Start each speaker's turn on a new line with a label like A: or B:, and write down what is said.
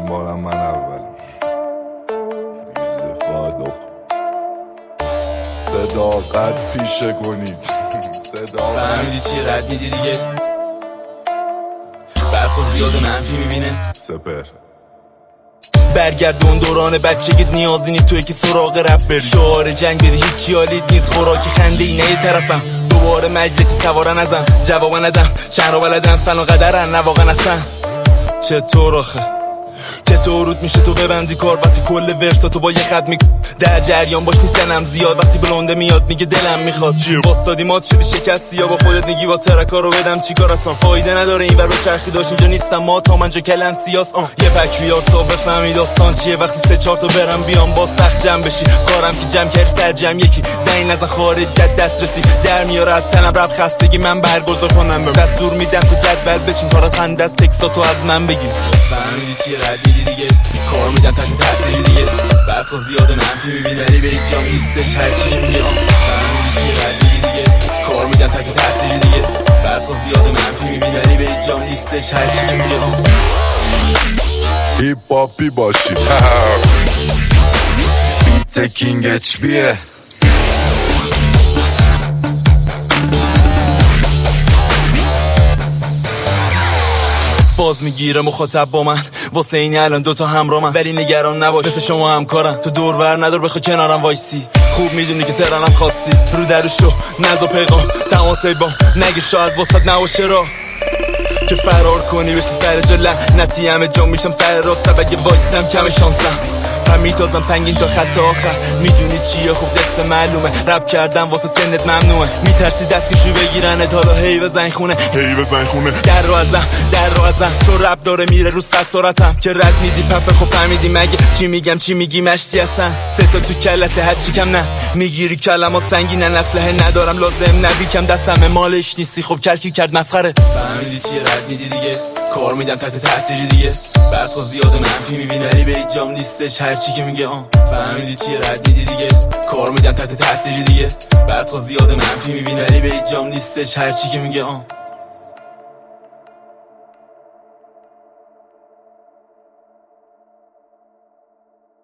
A: بارم من اولم. بیزفادق صداقت پیشه کنید.
B: فهمیدی چی رد میدی دیگه؟ برخو زیاد منفی میبینه.
A: سپر
B: برگردون دوران بچگیت، نیازی نیست توی که سراغ رپ بری. شعار جنگ بدی هیچی حالیت نیست، خوراکی خنده ای نه یه طرفم. دوباره مجلسی سوارن ازم، جواب ندم چند رو بلدم، فن و قدرن نه واقعا اصلا. چطور آخه چطور رود میشه تو ببندی کار وقتی کل ورسا تو با یه خط در جریان باش نیستنم زیاد. وقتی بلونده میاد میگه دلم میخواد باستادی مات شدی شکستی یا با خودت میگی با ترکا رو بدم چیکار اصلا فایده نداره این ور به چرخی داشت اینجا نیستم ما تا منجا کلن سیاس. یه پک بیار تا بفهمی داستان چیه، وقتی 3-4 تا برم بیام با سخت جمع بشی. کارم که جمع کرد سر جمع یکی زنگ نزن خارج جد دسترسی در میاره از تنم رب خستگی من برگزار کنم دستور میدم تو جدول بچین کارات خنده است تکستا تو از من بگیر. فهمیدی چی رد میدی دیگه؟ کار میدم تحت تاثیری دیگه. برخو زیاد منفی میبینی ولی به جام نیستش هرچی که میگه. فهمیدی چی رد میدی دیگه؟ کار میدم تحت تاثیری دیگه. برخو زیاد منفی میبینی ولی به جام نیستش هرچی که میگه.
A: هیپ هاپی باشید. بیت کینگ اچ بیه.
B: فاز میگیره مخاطب با من واسه این الان دوتا همراه من، ولی نگران نباش مثل شما همکارم. تو دور ور ندار بخوا کنارم وایسی، خوب میدونی که ترنم خواستی. رو درشو نزا پیغام تماسه بام نگه شاید واسط نباشه را که فرار کنی بشی سر جا لعنتی همه جا میشم سر راست اگه وایسم کم شانسم. هم میتازم سنگین تا خط آخر میدونی چیه خوب دست معلومه. رپ کردم واسه سنت ممنوعه، میترسی دستکشو بگیرنت حالا هی بزن خونه در رو ازم چون رپ داره میره رو 100 سرعتم که رد میدی پپه خب فهمیدی مگه چی میگم چی میگی مشتی هستن ستا تو کلته هرچی کم نه میگیری کلمات سنگینن اسلحه ندارم لازم نبی کم دستم مالش نیستی خب کلکی کرد مسخره. فهمیدی چی رد میدی دیگه؟ کار میدم تحت تاثیری دیگه. برخو زیاد منفی میبینی ولی به جام نیستش هرچی که میگه. فهمیدی چی رد میدی دیگه؟ کار میدم تحت تاثیری دیگه. برخو زیاد منفی میبینی ولی به جام نیستش هرچی که میگه.